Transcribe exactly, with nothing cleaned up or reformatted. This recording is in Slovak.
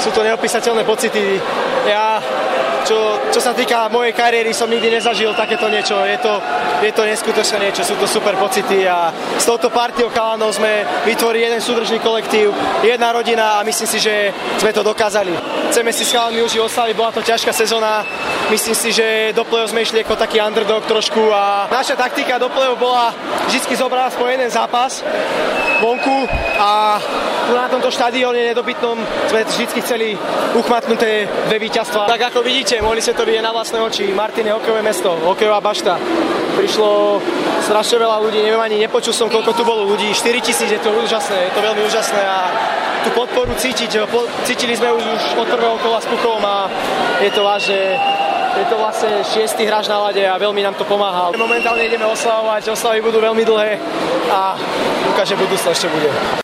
sú to neopísateľné pocity. Ja, čo, čo sa týka mojej kariéry, som nikdy nezažil takéto niečo. Je to, je to neskutočné niečo, sú to super pocity a s touto partiou chalanov sme vytvorili jeden súdržný kolektív, jedna rodina a myslím si, že sme to dokázali. Chceme si s chalanmi už oslaviť, bola to ťažká sezóna. Myslím si, že do play-off sme išli ako taký underdog trošku a naša taktika do play-off bola vždy zobrať po jeden zápas vonku a tu na tomto štadióne nedobytnom sme vždy chceli uchmatnuté dve víťazstvá. Tak ako vidíte, mohli ste to vidieť na vlastné oči. Martin je hokejové mesto, hokejová bašta. Prišlo strašne veľa ľudí, neviem ani nepočul som, koľko tu bolo ľudí. štyri tisíc, je to úžasné, je to veľmi úžasné a tú podporu cítiť. Cítili sme už od prvého kola s Puchom a je to vážne. Je to vlastne šiestý hráč na ľade a veľmi nám to pomáha. Momentálne ideme oslavovať, oslavy budú veľmi dlhé a ukáže budúcnosť, čo bude.